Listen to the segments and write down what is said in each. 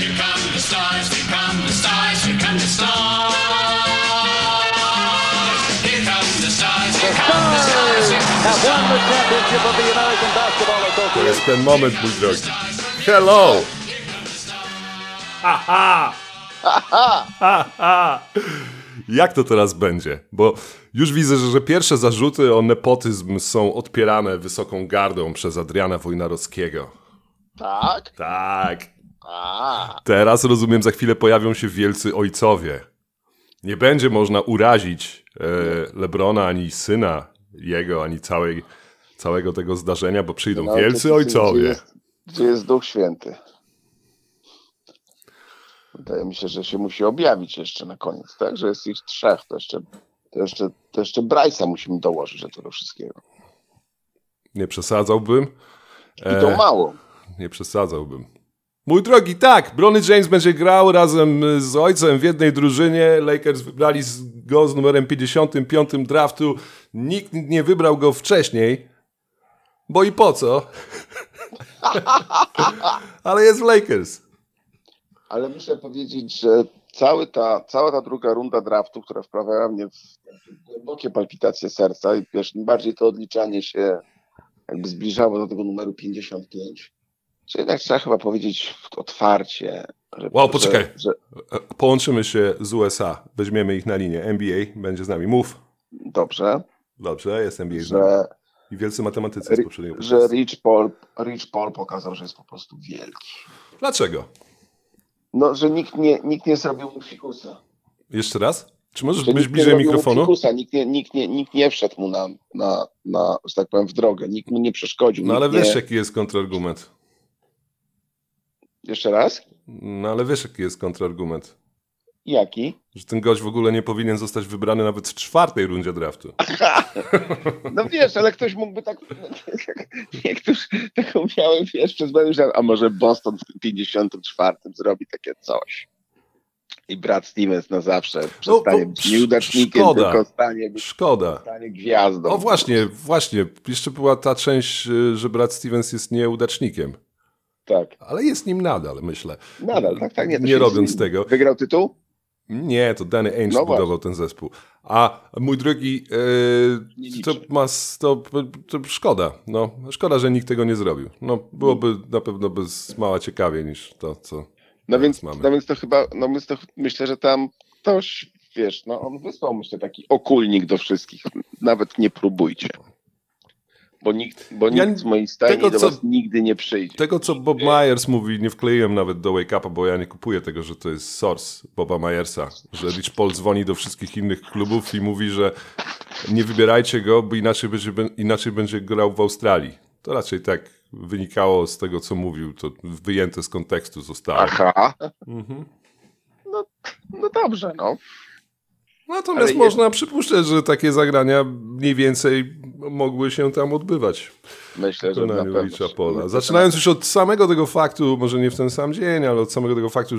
here come the stars, here come the stars, here come the stars. Here come the stars, here come the stars, here come the stars. Have won the championship of the American Basketball To Association. jest ten moment, mój drogi. Hello! Aha! Aha! Jak to teraz będzie? Bo już widzę, że pierwsze zarzuty o nepotyzm są odpierane wysoką gardą przez Adriana Wojnarowskiego. Tak? Tak. A, Teraz, rozumiem, za chwilę pojawią się wielcy ojcowie. Nie będzie można urazić LeBrona, ani syna jego, ani całego tego zdarzenia, bo przyjdą no, wielcy ojcowie. Gdzie jest Duch Święty? Wydaje mi się, że się musi objawić jeszcze na koniec, tak? Że jest ich 3. To jeszcze Bryce'a musimy dołożyć do tego wszystkiego. Nie przesadzałbym. I to mało. Nie przesadzałbym. Mój drogi, tak, Bronny James będzie grał razem z ojcem w jednej drużynie. Lakers wybrali go z numerem 55 draftu. Nikt nie wybrał go wcześniej, bo i po co? Ale jest w Lakers. Ale muszę powiedzieć, że cała ta druga runda draftu, która wprawiała mnie w głębokie palpitacje serca i wiesz, im bardziej to odliczanie się jakby zbliżało do tego numeru 55, że jednak trzeba chyba powiedzieć otwarcie. Wow, poczekaj. Połączymy się z USA. Weźmiemy ich na linię. NBA będzie z nami. Mów. Dobrze. Dobrze, jest NBA z nami. I wielcy matematycy z poprzedniego że Rich Paul pokazał, że jest po prostu wielki. Dlaczego? No, że nikt nie zrobił mu fikusa. Jeszcze raz? Czy możesz Że być nikt nie bliżej zrobił mu mikrofonu? fikusa. Nikt nie wszedł mu na, że tak powiem, w drogę. Nikt mu nie przeszkodził. No ale Nikt wiesz, nie... jaki jest kontrargument. Jeszcze raz? No ale wiesz, jaki jest kontrargument. Jaki? Że ten gość w ogóle nie powinien zostać wybrany nawet w 4. rundzie draftu. No wiesz, ale ktoś mógłby tak... Niektórzy taką miałem, wiesz, przez moją myśl, a może Boston w 54 zrobi takie coś. I Brad Stevens na zawsze przestanie być nieudacznikiem, tylko stanie gwiazdą. O właśnie. Jeszcze była ta część, że Brad Stevens jest nieudacznikiem. Tak. Ale jest nim nadal, myślę. Nadal, tak. Nie robiąc tego. Wygrał tytuł? Nie, to Danny Ainge No budował ten zespół. A mój drogi, to szkoda. No, szkoda, że nikt tego nie zrobił. No, byłoby na pewno bez mała ciekawie niż to, co mamy. No więc to chyba, myślę, że tam ktoś, wiesz, on wysłał, myślę, taki okulnik do wszystkich. Nawet nie próbujcie. Bo nikt z mojej stajni do was nigdy nie przyjdzie. Tego, co Bob Myers mówi, nie wkleiłem nawet do Wake Upa, bo ja nie kupuję tego, że to jest source Boba Myersa. Że Rich Paul dzwoni do wszystkich innych klubów i mówi, że nie wybierajcie go, bo inaczej będzie grał w Australii. To raczej tak wynikało z tego, co mówił. To wyjęte z kontekstu zostało. Aha. No dobrze, no. Natomiast można przypuszczać, że takie zagrania mniej więcej mogły się tam odbywać. Myślę, że na pewno. Richa Paula. Zaczynając już od samego tego faktu, może nie w ten sam dzień, ale od samego tego faktu,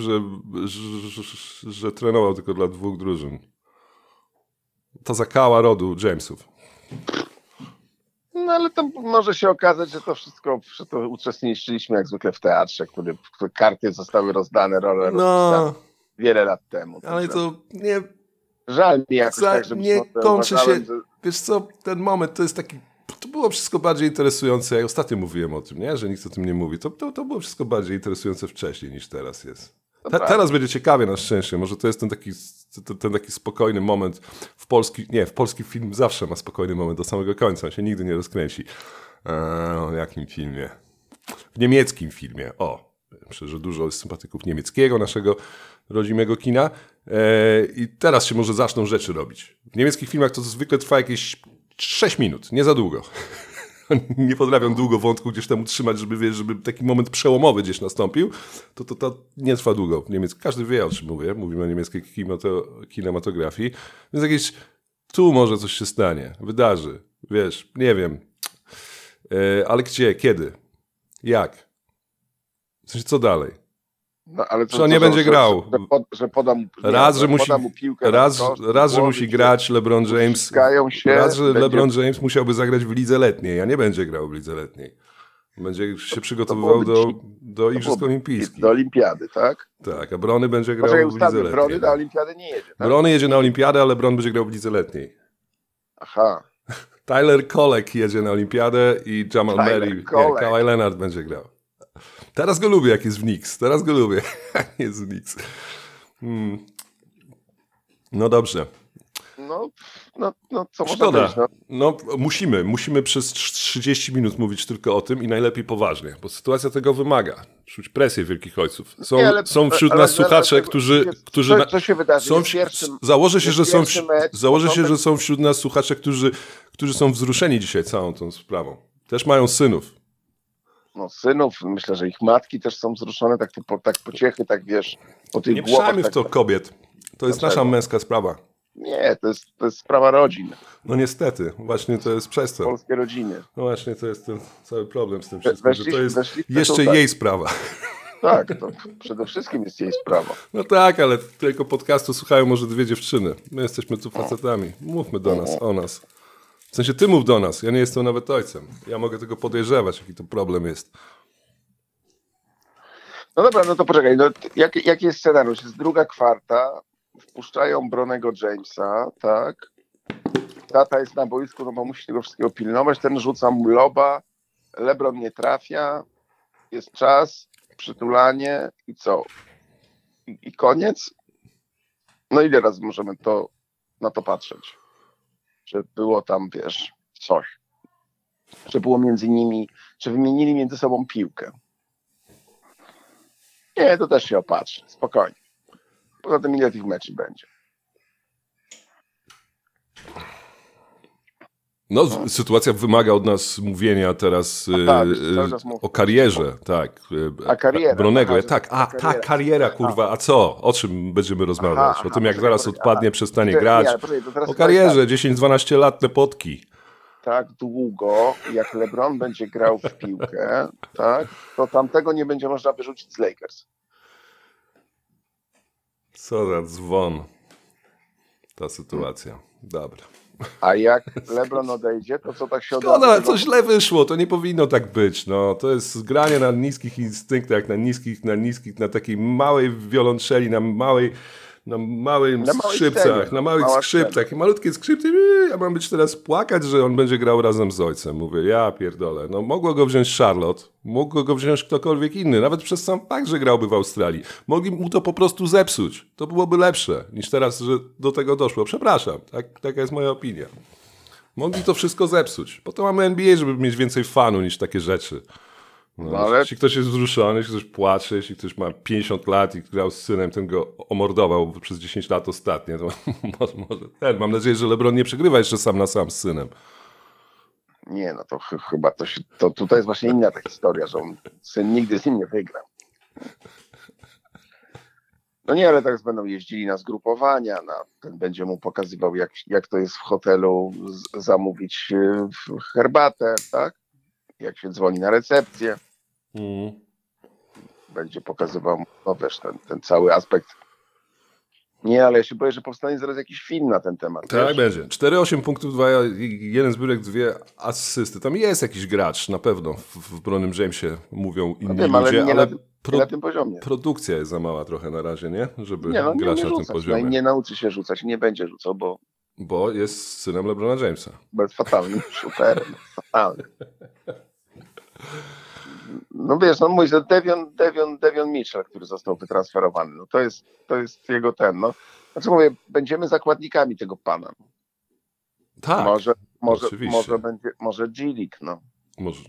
że trenował tylko dla 2 drużyn. Ta zakała rodu Jamesów. No ale to może się okazać, że to wszystko, że to uczestniczyliśmy jak zwykle w teatrze, które karty zostały rozdane, role rozpisane wiele lat temu. Ale to nie... Żal mi jakoś tak, żeby nie kończy się... Wiesz co, ten moment to jest taki... To było wszystko bardziej interesujące. Ja ostatnio mówiłem o tym, nie? Że nikt o tym nie mówi. To było wszystko bardziej interesujące wcześniej niż teraz jest. Teraz będzie ciekawie na szczęście. Może to jest ten taki spokojny moment w polski film zawsze ma spokojny moment do samego końca. On się nigdy nie rozkręci. W jakim filmie? W niemieckim filmie. Myślę, że dużo jest sympatyków niemieckiego, naszego rodzimego kina. I teraz się może zaczną rzeczy robić. W niemieckich filmach to zwykle trwa jakieś 6 minut, nie za długo. Nie potrafią długo wątku gdzieś tam utrzymać, żeby taki moment przełomowy gdzieś nastąpił. To nie trwa długo. Każdy wie, o czym mówię. Mówimy o niemieckiej kinematografii. Więc jakieś tu może coś się stanie, wydarzy. Wiesz, nie wiem. Ale gdzie, kiedy, jak? W sensie, co dalej? No, ale że on nie będzie grał. Że poda mu piłkę. Raz, że musi grać LeBron James. Raz, że LeBron James musiałby zagrać w lidze letniej, a nie będzie grał w lidze letniej. Będzie się przygotowywał do Igrzysk Olimpijskich. Do Olimpiady, tak? Tak, a Brony będzie grał w lidze letniej. Brony na Olimpiadę nie jedzie, tak? Brony jedzie na Olimpiadę, ale Bron będzie grał w lidze letniej. Aha. Tyler Kolek jedzie na Olimpiadę i Jamal Murray, Kawhi Leonard będzie grał. Teraz go lubię, jak jest w Knicks. Teraz go lubię, jak jest w Knicks. No dobrze. No co Szkoda. można powiedzieć? No musimy przez 30 minut mówić tylko o tym i najlepiej poważnie, bo sytuacja tego wymaga. Czuć presję wielkich ojców. Są wśród nas słuchacze, którzy co się wydarzy? Założę się, że są wśród nas słuchacze, którzy są wzruszeni dzisiaj całą tą sprawą. Też mają synów. No synów, myślę, że ich matki też są wzruszone, tak pociechy, tak wiesz, po tych Nie głowach. Nie pszajmy w to kobiet. To jest nasza męska sprawa. Nie, to jest sprawa rodzin. No niestety, właśnie to jest przez to. Polskie rodziny. No właśnie to jest ten cały problem z tym wszystkim, że to jest jeszcze tutaj jej sprawa. Tak, to przede wszystkim jest jej sprawa. No tak, ale tylko podcastu słuchają może 2 dziewczyny. My jesteśmy tu facetami. Mówmy do nas, o nas. W sensie ty mów do nas, ja nie jestem nawet ojcem. Ja mogę tylko podejrzewać, jaki to problem jest. No dobra, no to poczekaj, jaki jest scenariusz? Jest druga kwarta, wpuszczają Bronego Jamesa, tak? Tata jest na boisku, no bo musi tego wszystkiego pilnować, ten rzuca mu loba, LeBron nie trafia, jest czas, przytulanie i co? I koniec? No ile razy możemy na to patrzeć? Że było tam, wiesz, coś. Że było między nimi, że wymienili między sobą piłkę. Nie, to też się opatrzy, spokojnie. Poza tym ile tych meczy będzie? No, sytuacja wymaga od nas mówienia teraz o karierze, tak. A kariera. Bronego, kariera, kurwa, a co? O czym będziemy rozmawiać? O tym, jak zaraz odpadnie, przestanie grać. O karierze, 10-12 lat te potki. Tak długo, jak LeBron będzie grał w piłkę, tak, to tamtego nie będzie można wyrzucić z Lakers. Co za dzwon. Ta sytuacja. Dobra. A jak LeBron odejdzie, to co tak się odejdzie? Szkoda, co źle wyszło, to nie powinno tak być. No, to jest granie na niskich instynktach, na takiej małej wiolonczeli, na małych skrzypcach, na małych skrzypcach. I malutkie skrzypce, ja mam być teraz płakać, że on będzie grał razem z ojcem. Mówię, ja pierdolę. No, mogło go wziąć Charlotte, mógł go wziąć ktokolwiek inny, nawet przez sam fakt, że grałby w Australii. Mogli mu to po prostu zepsuć. To byłoby lepsze niż teraz, że do tego doszło. Przepraszam, taka jest moja opinia. Mogli to wszystko zepsuć. Potem mamy NBA, żeby mieć więcej fanu niż takie rzeczy. No, ale... Jeśli ktoś jest wzruszony, jeśli ktoś płacze, jeśli ktoś ma 50 lat i grał z synem, ten go omordował przez 10 lat ostatnie, to może mam nadzieję, że LeBron nie przegrywa jeszcze sam na sam z synem. Nie, no to chyba to tutaj jest właśnie inna ta historia, że syn nigdy z nim nie wygra. No nie, ale teraz będą jeździli na zgrupowania, ten będzie mu pokazywał, jak to jest w hotelu zamówić herbatę, tak? Jak się dzwoni na recepcję. Będzie pokazywał, no wiesz, ten cały aspekt. Nie, ale ja się boję, że powstanie zaraz jakiś film na ten temat. Tak, wiesz? będzie. 4-8 punktów, 1 zbiórek, 2 asysty. Tam jest jakiś gracz, na pewno. W Bronym Jamesie mówią inni ludzie, ale na tym poziomie. Produkcja jest za mała trochę na razie, nie? Żeby nie grać na tym poziomie. No nie nauczy się rzucać, nie będzie rzucał, bo jest synem LeBrona Jamesa. Bo jest fatalnym shooterem. Fatalnym. No wiesz, no mój Devion Mitchell, który został wytransferowany, no to jest jego no. Znaczy mówię, będziemy zakładnikami tego pana. Tak, może G-League, no. Może.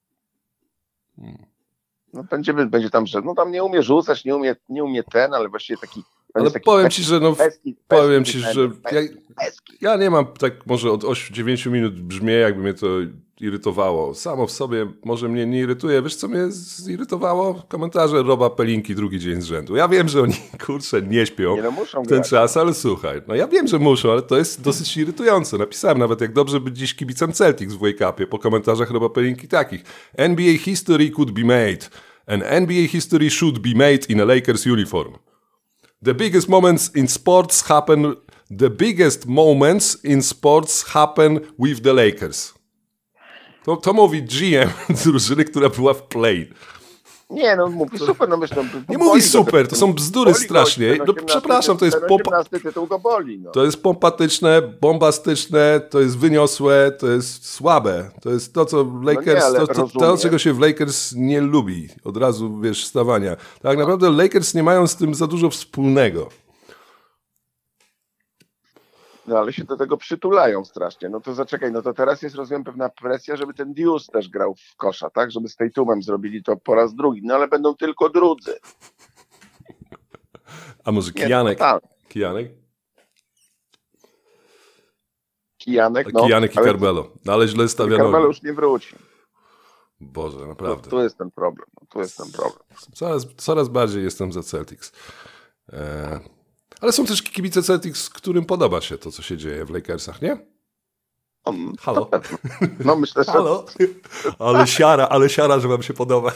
No będzie tam, że no tam nie umie rzucać, nie umie ale właściwie taki. Ale powiem ci, że ja nie mam tak może od 8-9 minut brzmię, jakby mnie to irytowało. Samo w sobie może mnie nie irytuje. Wiesz, co mnie zirytowało? Komentarze Roba Pelinki drugi dzień z rzędu. Ja wiem, że oni, kurczę, nie śpią w ten czas, ale słuchaj, no ja wiem, że muszą, ale to jest dosyć irytujące. Napisałem nawet, jak dobrze być dziś kibicem Celtics w Wake-upie po komentarzach Roba Pelinki takich. NBA history could be made and NBA history should be made in a Lakers uniform. The biggest moments in sports happen with the Lakers. To mówi GM drużyny, która była w play. Nie, no mówi super, no myślę. Nie mówi super, to są bzdury strasznie. No, przepraszam, to jest tytuł go boli, no. To jest pompatyczne, bombastyczne, to jest wyniosłe, to jest słabe. To jest to, co Lakers, to czego się w Lakers nie lubi. Od razu, wiesz, stawania. Tak naprawdę Lakers nie mają z tym za dużo wspólnego. No ale się do tego przytulają strasznie. No to zaczekaj, no to teraz jest, rozumiem, pewna presja, żeby ten Deuce też grał w kosza, tak? Żeby z Tatumem zrobili to po raz drugi. No ale będą tylko drudzy. A może Kijanek? Kijanek? Kijanek, no. Kijanek i Carmelo. No ale źle stawiano. Carmelo już nie wróci. Boże, naprawdę. No, tu jest ten problem. Coraz bardziej jestem za Celtics. Ale są też kibice Celtics, którym podoba się to, co się dzieje w Lakersach, nie? Halo? No myślę, że... Halo? Ale siara, że wam się podoba.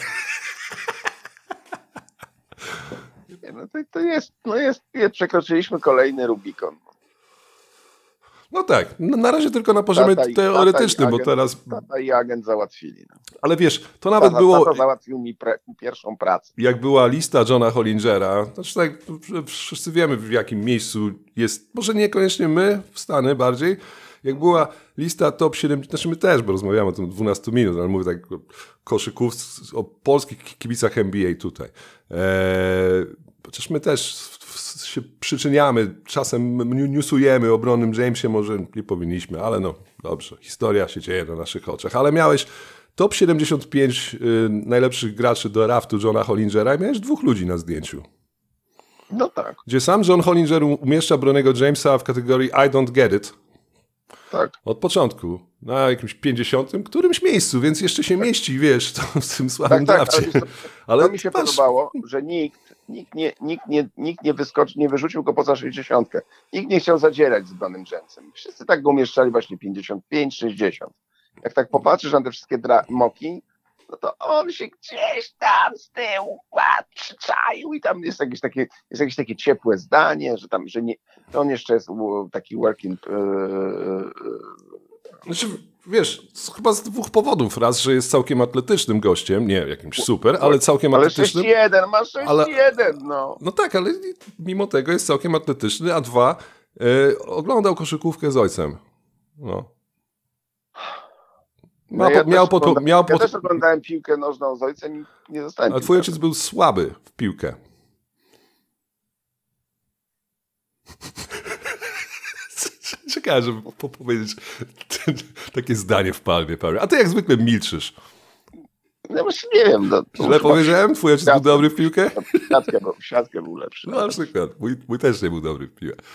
No to jest, przekroczyliśmy kolejny Rubikon. No tak, na razie tylko na poziomie teoretycznym, bo teraz... Tata i agent załatwili. No. Ale wiesz, to nawet było... Tata załatwił mi pierwszą pracę. Jak była lista Johna Hollingera, znaczy tak, wszyscy wiemy w jakim miejscu jest, może niekoniecznie my, w Stany bardziej, jak była lista top 7, znaczy my też, bo rozmawiamy o tym 12 minut, ale mówię tak o koszykówce, o polskich kibicach NBA tutaj. Chociaż my też się przyczyniamy, czasem newsujemy o Bronnym Jamesie, może nie powinniśmy, ale no dobrze, historia się dzieje na naszych oczach. Ale miałeś top 75 najlepszych graczy do draftu Johna Hollingera i miałeś 2 ludzi na zdjęciu. No tak. Gdzie sam John Hollinger umieszcza Bronnego Jamesa w kategorii I don't get it. Tak. Od początku. Na jakimś 50. którymś miejscu, więc jeszcze się mieści, wiesz, w tym słabym drafcie. Ale to mi się podobało, że nikt nie wyrzucił go poza 60. Nikt nie chciał zadzierać z Bronem Jamesem. Wszyscy tak go umieszczali właśnie 55, 60. Jak tak popatrzysz na te wszystkie moki, no to on się gdzieś tam z tyłu przyczaił i tam jest jakieś takie ciepłe zdanie, że nie, to on jeszcze jest taki working... Znaczy, wiesz, chyba z 2 powodów. Raz, że jest całkiem atletycznym gościem, nie jakimś super, ale całkiem atletycznym. Ale 6-1, ma 6-1, no. No tak, ale mimo tego jest całkiem atletyczny, a 2, oglądał koszykówkę z ojcem. No. Ja też oglądałem piłkę nożną z ojcem i nie zostałem. A twój ojciec był słaby w piłkę. Czekałem, żeby powiedzieć takie zdanie w palmie. A ty jak zwykle milczysz. No właśnie nie wiem. Źle powiedziałem? Twój ojciec był dobry w piłkę? W siatkę był lepszy. No na przykład. Mój też nie był dobry w piłkę.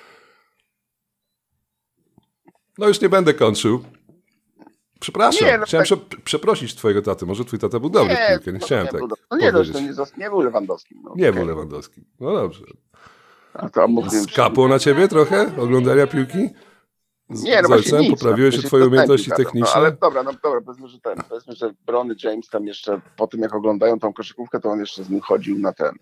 No już nie będę kończył. Przepraszam, chciałem przeprosić twojego taty. Może twój tata był dobry w piłkę, nie chciałem tak powiedzieć. Nie był Lewandowskim. No, nie był Lewandowskim. No dobrze. Skapło na ciebie trochę oglądania piłki? Nie, no właśnie nic. Poprawiły się twoje umiejętności techniczne? No, ale dobra, powiedzmy, że Bronny James tam jeszcze, po tym jak oglądają tą koszykówkę, to on jeszcze z nim chodził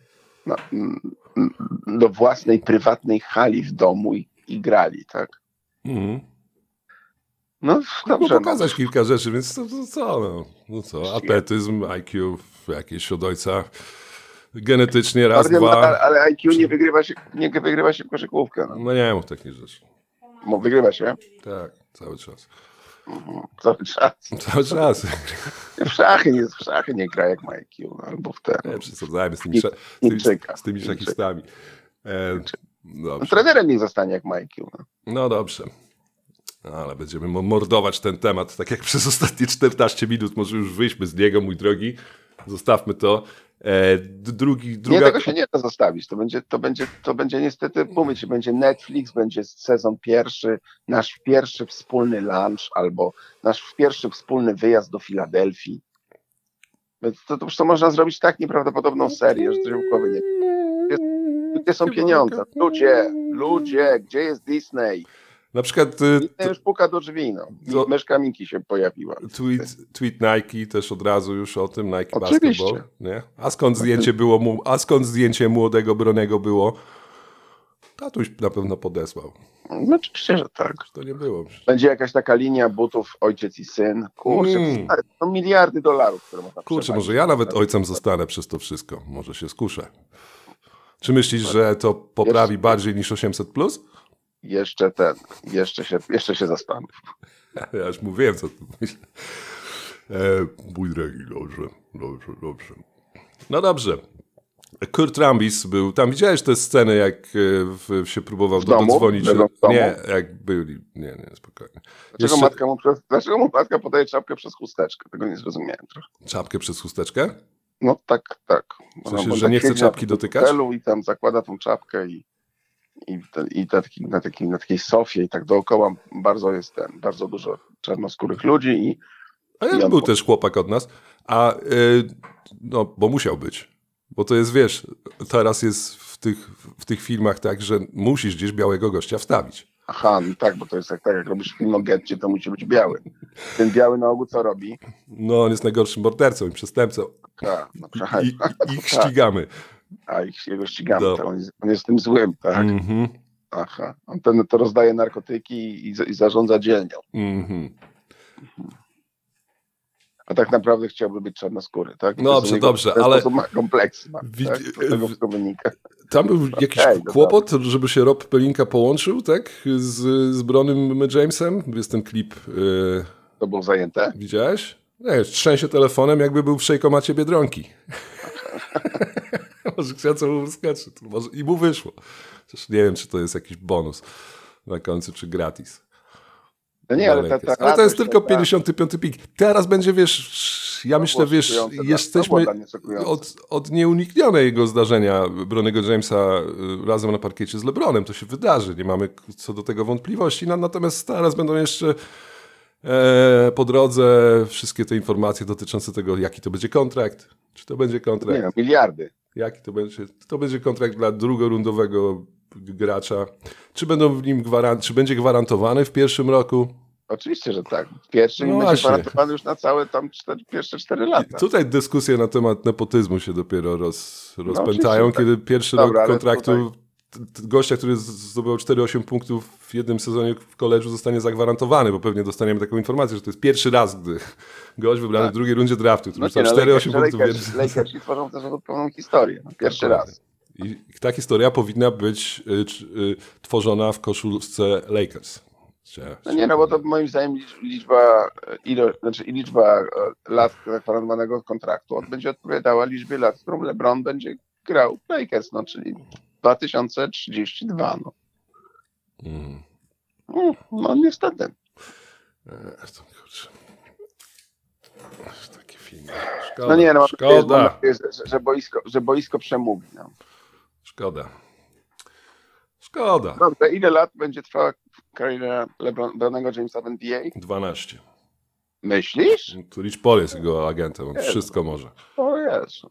do własnej, prywatnej hali w domu i grali, tak? Mhm. No dobrze. Pokazać kilka rzeczy, więc no co? Atletyzm, IQ, jakieś od ojca genetycznie, raz, dwa. Ale IQ nie wygrywa się w koszykówkę. No nie mów takich rzeczy. Wygrywa się? Tak, cały czas. Cały czas. Cały czas. W szachy nie gra jak ma IQ, no, albo w ten. Nie przesadzajmy z tymi szachistami. Trenerem nie zostanie jak ma IQ. No dobrze. Ale będziemy mordować ten temat, tak jak przez ostatnie 14 minut. Może już wyjdźmy z niego, mój drogi. Zostawmy to. Nie, tego się nie da zostawić. To będzie niestety, mówię ci, będzie Netflix, będzie sezon pierwszy, nasz pierwszy wspólny lunch, albo nasz pierwszy wspólny wyjazd do Filadelfii. To można zrobić tak nieprawdopodobną serię, że to się w głowie nie... Gdzie są pieniądze? Ludzie, gdzie jest Disney? Na przykład... Disney już puka do drzwi, no. Myszka Miki się pojawiła. Tweet Nike też od razu już o tym, Nike Oczywiście. Basketball. Nie? A skąd zdjęcie młodego Bronego było? Tatuś na pewno podesłał. No oczywiście, że tak. To nie było. Będzie jakaś taka linia butów ojciec i syn. Kurczę, to miliardy dolarów, które można Kurczę, przewalić. może ja nawet ojcem zostanę przez to wszystko. Może się skuszę. Czy myślisz, że to poprawi bardziej niż 800+? Jeszcze się zastanów. Ja już mówiłem, co tu myślę. Mój drogi, dobrze. No dobrze. Kurt Rambis był, tam widziałeś te sceny, jak się próbował dodzwonić. Nie, jak byli. Nie, spokojnie. Dlaczego mu matka podaje czapkę przez chusteczkę? Tego nie zrozumiałem trochę. Czapkę przez chusteczkę? No tak. W sensie, że nie chce czapki dotykać? I tam zakłada tą czapkę na takiej sofie i tak dookoła bardzo dużo czarnoskórych ludzi. A ja był też chłopak od nas, bo musiał być. Bo to jest, wiesz, teraz jest w tych filmach tak, że musisz gdzieś białego gościa wstawić. Aha, no tak, bo to jest tak jak robisz film o getcie, to musi być biały. Ten biały na ogół co robi? No, on jest najgorszym mordercą i przestępcą. I ich ścigamy. Jego ścigamy, to on jest tym złym, tak? Mm-hmm. Aha, on to rozdaje narkotyki i zarządza dzielnią. Mm-hmm. A tak naprawdę chciałby być czarnoskóry, tak? Dobrze, ale... ma kompleksy, tak? Z tego wszystko wynika. Tam był jakiś kłopot, żeby się Rob Pelinka połączył, tak? Z Bronym Jamesem. Jest ten klip. To było zajęte? Widziałeś? Nie, trzęsie telefonem, jakby był w szejkomacie Biedronki. Może chciał co mu wyskoczy. I mu wyszło. Chociaż nie wiem, czy to jest jakiś bonus na końcu, czy gratis. No nie, ale to jest tylko 55 pik. Teraz będzie, wiesz, ja myślę, wiesz, jesteśmy od nieuniknionego zdarzenia Bronego Jamesa razem na parkiecie z LeBronem. To się wydarzy, nie mamy co do tego wątpliwości. Natomiast teraz będą jeszcze po drodze wszystkie te informacje dotyczące tego, jaki to będzie kontrakt. Czy to będzie kontrakt? Nie, miliardy. Jaki to będzie? To będzie kontrakt dla drugorundowego gracza. Czy będą w nim czy będzie gwarantowany w pierwszym roku? Oczywiście, że tak. W pierwszym będzie gwarantowany już na całe tam pierwsze 4 lata. Tutaj dyskusje na temat nepotyzmu się dopiero rozpętają, kiedy pierwszy rok kontraktu gościa, który zdobył 4-8 punktów w jednym sezonie w koledżu, zostanie zagwarantowany, bo pewnie dostaniemy taką informację, że to jest pierwszy raz, gdy gość wybrany w drugiej rundzie draftu, który dostał 4-8 punktów w jednym sezonie. Lakersi tworzą też pełną historię. Pierwszy raz. I ta historia powinna być tworzona w koszulce Lakers. Bo to moim zdaniem liczba lat zagwarantowanego kontraktu będzie odpowiadała liczbie lat, którą LeBron będzie grał w Lakers, czyli 2032. No niestety. Taki film. Szkoda. Szkoda. Że boisko przemówi. No. Szkoda. Dobrze, ile lat będzie trwała kariera LeBronego Jamesa w NBA? 12. Myślisz? To Rich Paul jest jego agentem, on wszystko może. O Jezu.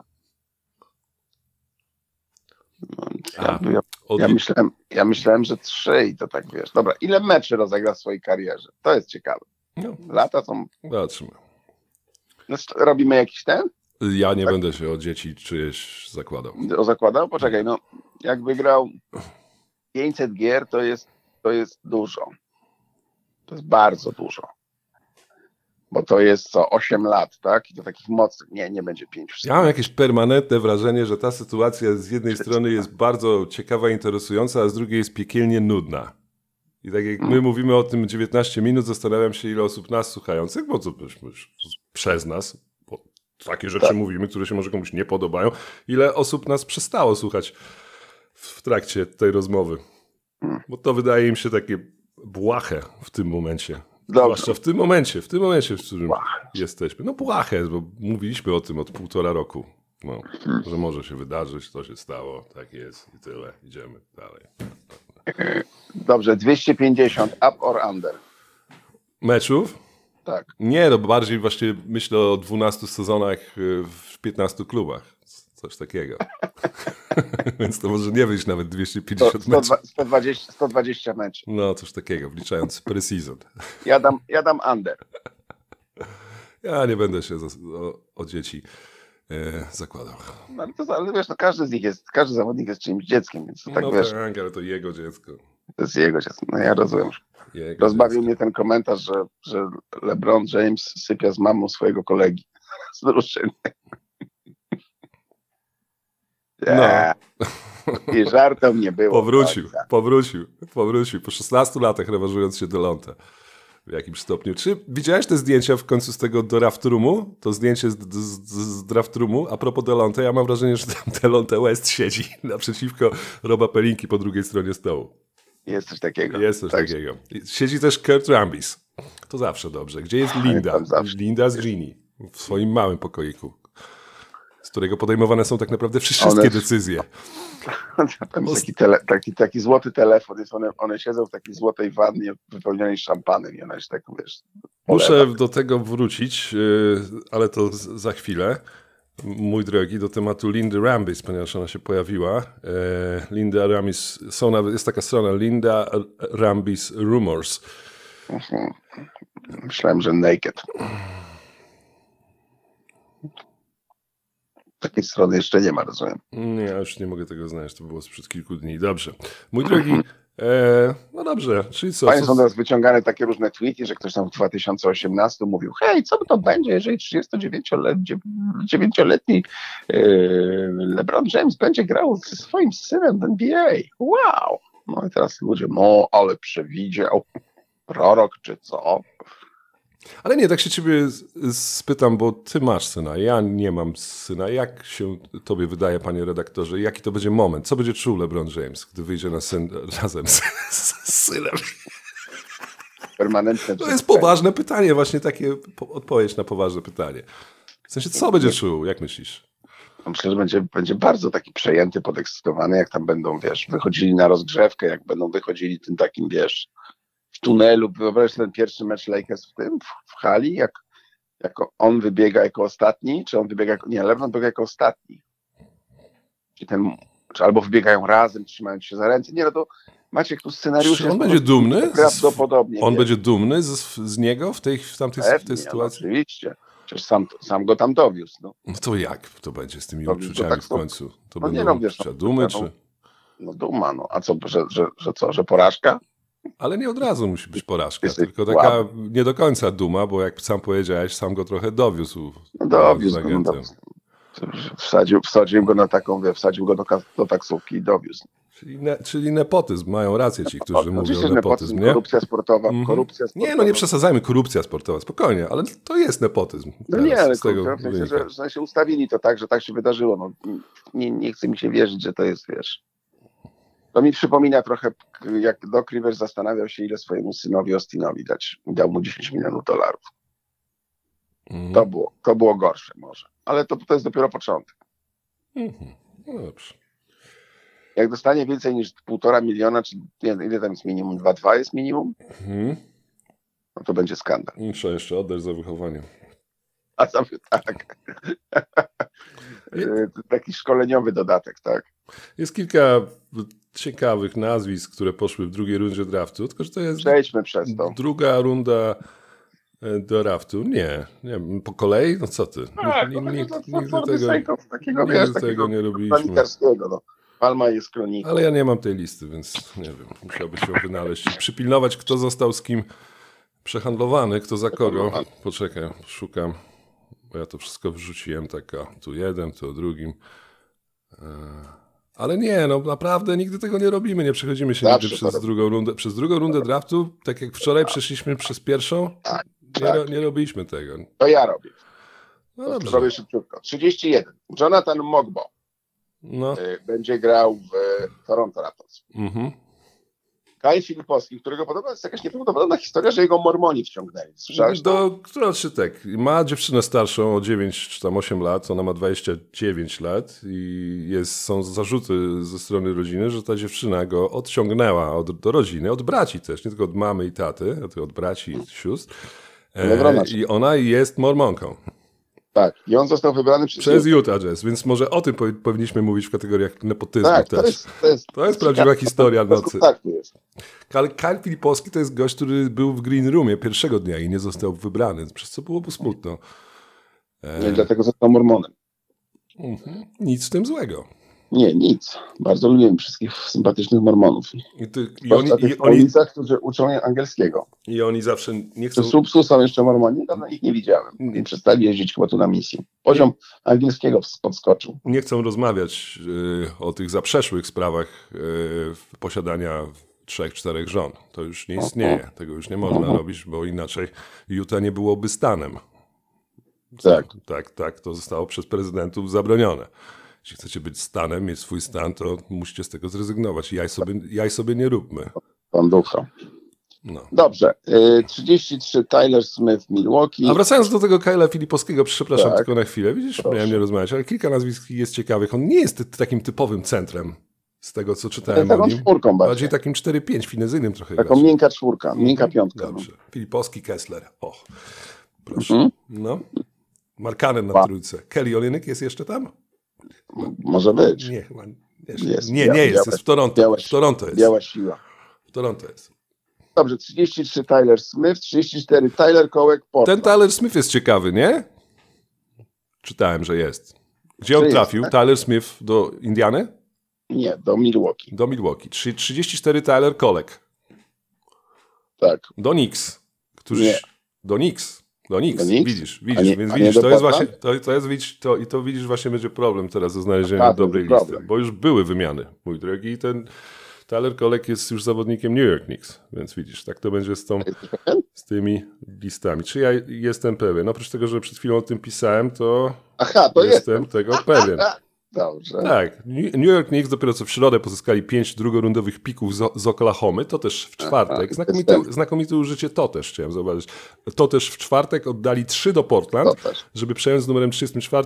Ja myślałem, że 3 i to tak wiesz. Dobra, ile meczy rozegra w swojej karierze? To jest ciekawe. Lata są... Zobaczmy. Robimy jakiś ten? Ja nie będę się o dzieci czyjeś zakładał. Zakładał? Poczekaj, jak wygrał 500 gier, to jest dużo. To jest bardzo dużo. Bo to jest 8 lat, tak? I to takich mocnych. Nie będzie 5. Ja mam jakieś permanentne wrażenie, że ta sytuacja z jednej strony jest bardzo ciekawa i interesująca, a z drugiej jest piekielnie nudna. I tak jak my mówimy o tym 19 minut, zastanawiam się, ile osób nas słuchających, bo to przez nas, bo takie rzeczy mówimy, które się może komuś nie podobają, ile osób nas przestało słuchać w trakcie tej rozmowy. Bo to wydaje im się takie błahe w tym momencie. Zwłaszcza w tym momencie, w którym jesteśmy. No błahe, bo mówiliśmy o tym od 1,5 roku. Że może się wydarzyć, to się stało, tak jest i tyle. Idziemy dalej. Dobrze, 250, up or under? Meczów? Tak. Nie, bardziej właśnie myślę o 12 sezonach w 15 klubach. Coś takiego. Więc to może nie wyjść nawet 250 meczów. 120 meczów. No, coś takiego, wliczając pre-season. Ja dam under. Ja nie będę się o dzieci zakładał. No, ale wiesz, no każdy zawodnik jest czyimś dzieckiem, więc to tak wiesz. Tak, ale to jego dziecko. To jest jego dziecko. No ja rozumiem. Rozbawił mnie ten komentarz, że LeBron James sypia z mamą swojego kolegi z drużyny. No. I żartem nie było. Powrócił. Po 16 latach rewanżując się Delonte. W jakimś stopniu. Czy widziałeś te zdjęcia w końcu z tego draft roomu? To zdjęcie z draft roomu. A propos Delonte, ja mam wrażenie, że tam Delonte West siedzi naprzeciwko Roba Pelinki po drugiej stronie stołu. Jest coś takiego. Siedzi też Kurt Rambis. To zawsze dobrze. Gdzie jest Linda? Linda z Ginny. W swoim małym pokoiku. Z którego podejmowane są tak naprawdę wszystkie decyzje. Tam jest taki złoty telefon. One siedzą w takiej złotej wannie wypełnionej szampanem. I ona się tak, wiesz, muszę do tego wrócić, ale to za chwilę. Mój drogi, do tematu Lindy Rambis, ponieważ ona się pojawiła. Linda Rambis, jest taka strona Linda Rambis Rumors. Myślałem, że Naked. Takiej strony jeszcze nie ma, rozumiem. Nie, ja już nie mogę tego znaleźć, to było sprzed kilku dni. Dobrze. Mój drogi, no dobre, czyli co? Fajnie są teraz wyciągane takie różne tweety, że ktoś tam w 2018 mówił, hej, co to będzie, jeżeli 39-letni LeBron James będzie grał ze swoim synem w NBA? Wow! No i teraz ludzie, ale przewidział prorok czy co? Ale nie, tak się ciebie spytam, bo ty masz syna, ja nie mam syna. Jak się tobie wydaje, panie redaktorze, jaki to będzie moment? Co będzie czuł LeBron James, gdy wyjdzie na razem z synem? Permanentne. To jest poważne pytanie, właśnie takie odpowiedź na poważne pytanie. W sensie, co będzie czuł? Jak myślisz? Myślę, że będzie bardzo taki przejęty, podekscytowany, jak tam będą, wiesz, wychodzili na rozgrzewkę, jak będą wychodzili tym takim, wiesz, w tunelu. Wyobraź sobie ten pierwszy mecz Lakers w hali, jak on wybiega jako ostatni, czy on wybiega LeBron wybiega jako ostatni. Czy albo wybiegają razem, trzymając się za ręce. Nie, no to Maciek, tu scenariusz on będzie dumny? Prawdopodobnie. On będzie dumny z niego w tej sytuacji? No, oczywiście. Przecież sam go tam dowiózł. No to jak to będzie z tymi uczuciami w końcu? To będą uczucia dumy, czy... No duma, no. A co, że porażka? Ale nie od razu musi być porażka, tylko taka nie do końca duma, bo jak sam powiedziałeś, sam go trochę dowiózł. No dowiózł go. Wsadził go na taką, wsadził go do taksówki i dowiózł. Czyli nepotyzm. Mają rację ci, którzy mówią o nepotyzm, nie? Korupcja sportowa. Nie, no nie przesadzajmy, korupcja sportowa, spokojnie, ale to jest nepotyzm. No nie, ale w sensie ustawili to tak, że tak się wydarzyło. No, nie chce mi się wierzyć, że to jest, wiesz... To mi przypomina trochę, jak Doc Rivers zastanawiał się, ile swojemu synowi Austinowi dać. Dał mu $10 milionów. To było gorsze może. Ale to jest dopiero początek. No dobrze. Jak dostanie więcej niż 1,5 miliona, czy nie, ile tam jest minimum? 2,2 jest minimum? No to będzie skandal. Trzeba jeszcze oddać za wychowanie. A za tak. Taki szkoleniowy dodatek, tak. Jest kilka ciekawych nazwisk, które poszły w drugiej rundzie draftu, tylko że to jest przejdźmy przez to. Druga runda draftu. Nie, po kolei? No co ty? Nigdy tego nie robiliśmy. No. Palma jest kroniką. Ale ja nie mam tej listy, więc nie wiem. Musiałbyś ją wynaleźć i przypilnować, kto został z kim przehandlowany, kto za kogo. Poczekaj, szukam. Bo ja to wszystko wrzuciłem, tu jeden, tu o drugim. Ale nie, no naprawdę nigdy tego nie robimy, nie przechodzimy się nigdy przez drugą rundę draftu, tak jak wczoraj przeszliśmy przez pierwszą, nie robiliśmy tego. To ja robię. No dobrze. Robię szybciutko. 31. Jonathan Mogbo będzie grał w Toronto Raptors. Kyle Filipowski, którego podobno jest jakaś nieprawdopodobna historia, że jego Mormoni wciągnęli. Słyszałeś to? Ma dziewczynę starszą o 9 czy tam 8 lat, ona ma 29 lat i są zarzuty ze strony rodziny, że ta dziewczyna go odciągnęła do rodziny, od braci też, nie tylko od mamy i taty, tylko od braci i sióstr. I ona jest mormonką. Tak, i on został wybrany przez Utah Jazz, więc może o tym powinniśmy mówić w kategoriach nepotyzmu też. To jest prawdziwa historia nocy. Tak, to jest. Kyle Filipowski to jest gość, który był w Green Roomie pierwszego dnia i nie został wybrany, przez co było smutno. I dlatego został mormonem. Nic w tym złego. Nie, nic. Bardzo lubię wszystkich sympatycznych mormonów. W ulicach, którzy uczą angielskiego. I oni zawsze nie chcą... Czy Słupsku są jeszcze mormoni? Dawno ich nie widziałem. I przestali jeździć chyba tu na misję. Poziom angielskiego podskoczył. Nie chcą rozmawiać o tych zaprzeszłych sprawach posiadania 3-4 żon. To już nie istnieje. Tego już nie można robić, bo inaczej Utah nie byłoby stanem. Tak, to zostało przez prezydentów zabronione. Jeśli chcecie być stanem, mieć swój stan, to musicie z tego zrezygnować. Jaj sobie nie róbmy. Pan ducha. No. Dobrze. 33 Tyler Smith, Milwaukee. A wracając do tego Kyla Filipowskiego, przepraszam Tak. tylko na chwilę. Widzisz, miałem nie rozmawiać, ale kilka nazwisk jest ciekawych. On nie jest takim typowym centrem z tego, co czytałem Taką o nim. czwórką Bardziej takim 4-5, finezyjnym trochę. Taką grać. miękka czwórka, miękka piątka. Dobrze. Filipowski, Kessler. O, proszę. No. Markanen na trójce. Kelly Olynyk jest jeszcze tam? Może być. Nie, chyba Jest. nie jest. Jest w Toronto. W Toronto jest. Biała siła. W Toronto jest. Dobrze, 33 Tyler Smith, 34 Tyler Kołek, Portland. Ten Tyler Smith jest ciekawy, nie? Czytałem, że jest. Gdzie on trafił? tak? Tyler Smith do Indiany? Nie, do Milwaukee. Do Milwaukee. 34 Tyler Kolek. Tak. Do Knicks. Nie. Do Knicks. Widzisz, nie więc do widzisz, to jest Portland? właśnie, to widzisz, właśnie będzie problem teraz ze znalezieniem dobrej listy, problem. bo już były wymiany, mój drogi, i ten Tyler Kolek jest już zawodnikiem New York Knicks, więc widzisz, tak to będzie z tymi listami. Czy ja jestem pewien? Oprócz tego, że przed chwilą o tym pisałem, to jestem tego pewien. Dobrze. Tak, New York Knicks dopiero co w środę pozyskali 5 drugorundowych pików z Oklahomy, to też w czwartek. Znakomite użycie to też, chciałem zauważyć. To też w czwartek oddali 3 do Portland, żeby przejąć z numerem 34.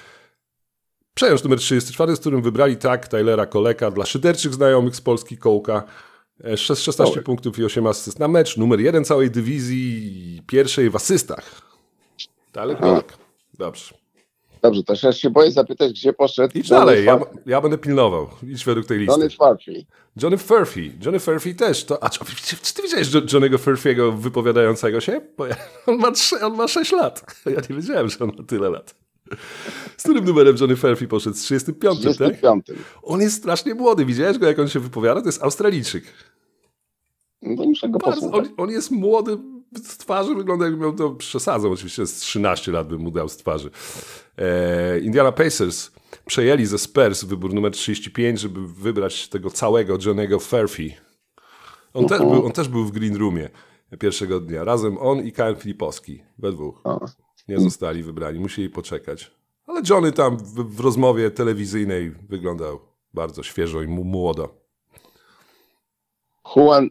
Przejąć numer 34, z którym wybrali Tylera Koleka dla szyderczych znajomych z Polski Kołka. 16 punktów i 8 asyst na mecz. Numer 1 całej dywizji pierwszej w asystach. Tyler Kolek. Dobrze. Dobrze, to się boję zapytać, gdzie poszedł. Idź dalej, ja będę pilnował. Idź według tej listy. Johnny Furphy też. Czy ty widziałeś Johnny'ego Furphy'ego wypowiadającego się? Bo on ma 6 lat. Ja nie wiedziałem, że on ma tyle lat. Z którym numerem Johnny Furphy poszedł? Z 35, 35. Tak? On jest strasznie młody. Widziałeś go, jak on się wypowiada? To jest Australijczyk. No muszę go posłuchać. On jest młody z twarzy, wygląda jakby miał to, przesadzą oczywiście, z 13 lat bym mu dał z twarzy. Indiana Pacers przejęli ze Spurs wybór numer 35, żeby wybrać tego całego Johnny'ego Furphy. On też był w Green Roomie pierwszego dnia. Razem on i Kyle Filipowski. We dwóch. Nie zostali wybrani, musieli poczekać. Ale Johnny tam w rozmowie telewizyjnej wyglądał bardzo świeżo i młodo. Juan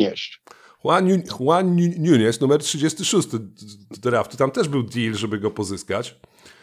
Núñez, numer 36 draftu. Tam też był deal, żeby go pozyskać.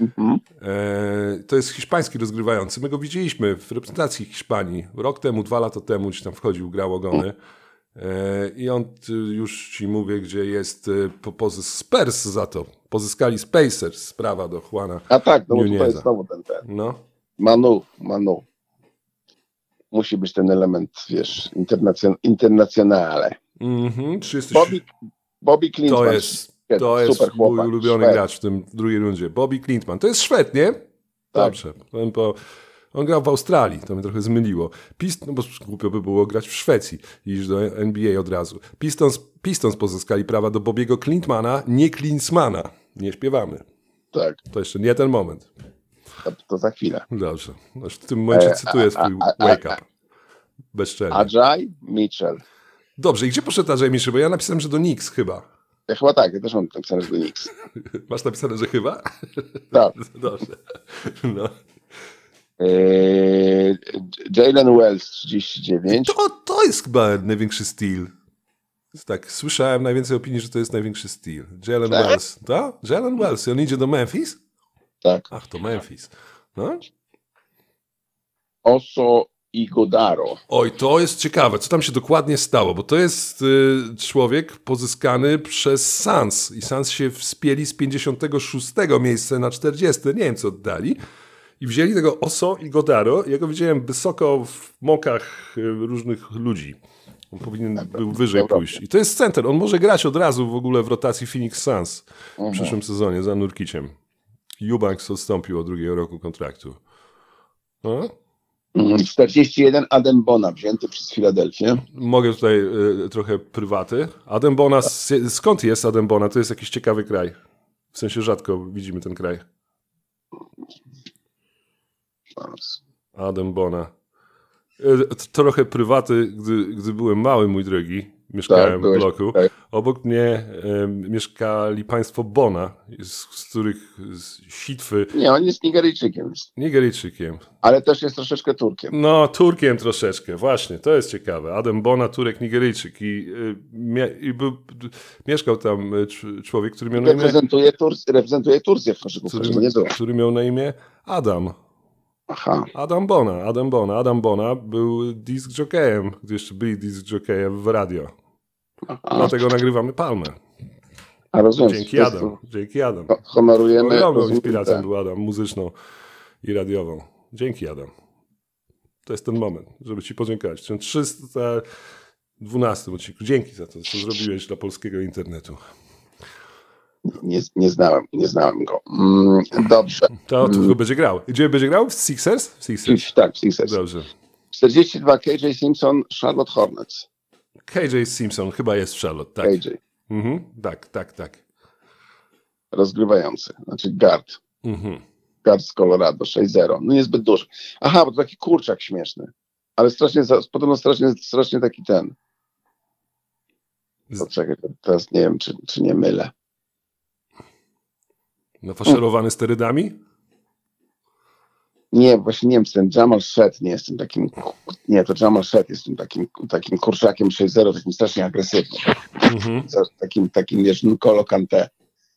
To jest hiszpański rozgrywający. My go widzieliśmy w reprezentacji Hiszpanii. Rok temu, 2 lata temu, gdzieś tam wchodził, grał ogony. I on, już ci mówię, gdzie jest Spurs za to. Pozyskali z Pacers sprawa do Juana. A tak, no bo Núñeza. to jest znowu ten. No. Manu. Musi być ten element, wiesz, internacjonale. 36. Bobby Clintman. To jest super mój chłopak, ulubiony Szwed. gracz w drugiej rundzie. Bobby Clintman. To jest Szwed, nie? Dobrze. On grał w Australii, to mnie trochę zmyliło. No bo głupio by było grać w Szwecji i iść do NBA od razu. Pistons pozyskali prawa do Bobiego Clintmana, nie Klinsmana. Nie śpiewamy. Tak. To jeszcze nie ten moment. To za chwilę. Dobrze. W tym momencie cytuję swój wake up. Bezczelnie. Ajay Mitchell. Dobrze, i gdzie poszedł Ajay Mitchell? Bo ja napisałem, że do Knicks chyba. Ja chyba tak, ja też mam napisane, że do Knicks. Masz napisane, że chyba? Tak. Dobrze. No. Jalen Wells 39. To jest chyba największy steal. Tak, słyszałem najwięcej opinii, że to jest największy steal. Jalen Wells. Tak? Jalen Wells. I on idzie do Memphis? Tak. Ach, to Memphis. No? Oso Ighodaro. Oj, to jest ciekawe, co tam się dokładnie stało, bo to jest człowiek pozyskany przez Suns i Suns się wspięli z 56 miejsca na 40, nie wiem co oddali, i wzięli tego Oso Ighodaro. Ja go widziałem wysoko w mokach różnych ludzi. On powinien był wyżej pójść. I to jest center, on może grać od razu w ogóle w rotacji Phoenix Suns w przyszłym sezonie za Nurkiciem. Eubanks odstąpił od 2 roku kontraktu. No? 41 Adem Bona, wzięty przez Filadelfię. Mogę tutaj trochę prywaty. Adem Bona, skąd jest Adem Bona? To jest jakiś ciekawy kraj. W sensie rzadko widzimy ten kraj. Adem Bona. Trochę prywaty, gdy byłem mały, mój drogi. Mieszkałem w bloku. Tak. Obok mnie mieszkali państwo Bona, z których sitwy... Nie, on jest Nigeryjczykiem. Nigeryjczykiem. Ale też jest troszeczkę Turkiem. No, Turkiem troszeczkę, właśnie, to jest ciekawe. Adem Bona, Turek, Nigeryjczyk. Mieszkał tam człowiek, który miał na imię... Reprezentuje Turcję w koszykówce, który miał na imię Adam. Aha. Adam Bona był disc jockeyem, gdy jeszcze byli disc jockeyem w radio. Aha. Dlatego nagrywamy Palmę. A rozumiem. Dzięki Adam. Honorujemy. Ogromną inspiracją był Adam, muzyczną i radiową. Dzięki Adam. To jest ten moment, żeby ci podziękować. W tym 312 odcinku. Dzięki za to, co zrobiłeś dla polskiego internetu. Nie znałem go. Dobrze. To będzie grał. Gdzie będzie grał? W Sixers? W Sixers. Tak, w Sixers. Dobrze. 42 KJ Simpson, Charlotte Hornets. KJ Simpson chyba jest w Charlotte, tak. KJ. Tak. Rozgrywający, znaczy guard. Guard z Colorado, 6-0. No niezbyt duży. Aha, bo to taki kurczak śmieszny. Ale podobno strasznie taki ten. To czekaj, teraz nie wiem, czy nie mylę. Nafaszerowany sterydami? Nie, właśnie nie wiem, czy ten Jamal Shead nie jest tym takim... Nie, to Jamal Shead jest tym takim kurczakiem 6-0, takim strasznie agresywnym. Takim wiesz, N'Golo Kanté.